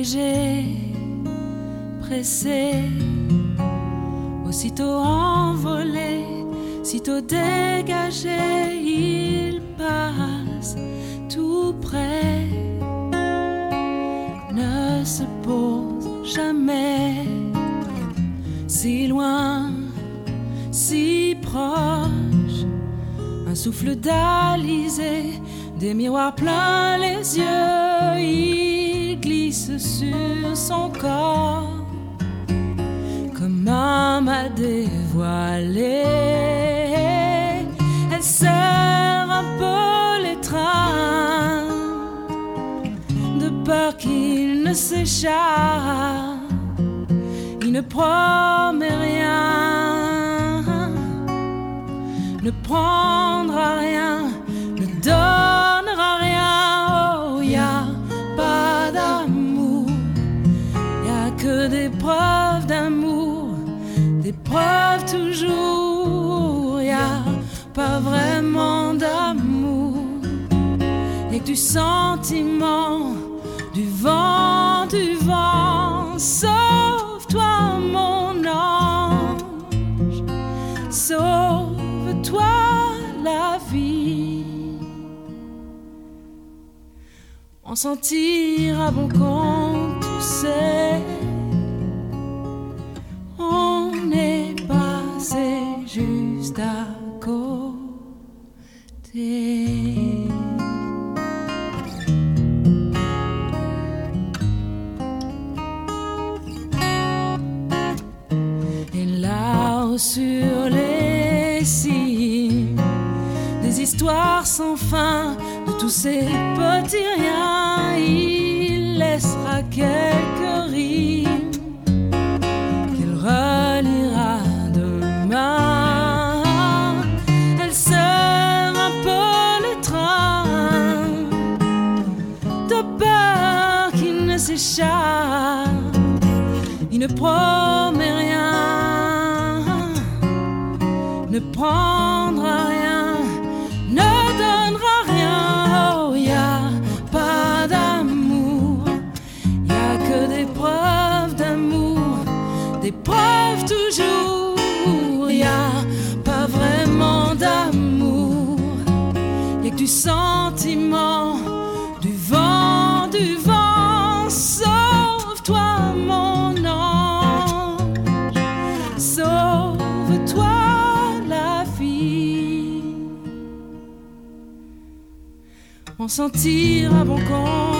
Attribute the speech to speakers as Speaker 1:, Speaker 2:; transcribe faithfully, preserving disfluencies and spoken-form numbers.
Speaker 1: léger, pressé, aussitôt envolé, sitôt dégagé, il passe tout près, ne se pose jamais, si loin, si proche, un souffle d'Alizé, des miroirs plein les yeux, il glisse sur son corps comme un mât dévoilé. Elle serre un peu les trains de peur qu'il ne s'échappe. Il ne promet rien, ne prendra rien, ne donnera rien. Oh, y a pas d'amour, y a que des preuves d'amour, des preuves toujours. Y a pas vraiment d'amour, et que du sentiment, du vent, du vent. Sauve-toi mon ange, sauve-toi la vie. On s'en tire à bon compte, tu sais. On est passé juste à côté. Et là-haut sur les cimes, des histoires sans fin de tous ces petits riens, il laissera quelques rimes qu'il relira demain. Elle serre un peu les trains de peur qu'il ne s'échappe. Il ne promet rien, ne prendra rien, ne donnera rien. Oh, y a pas d'amour, y a que des preuves d'amour, des preuves toujours. Y a pas vraiment d'amour, y a que du sentiment, du vent, du vent. Sauve-toi mon ange, sauve-toi la vie. On s'en tire à bon compte.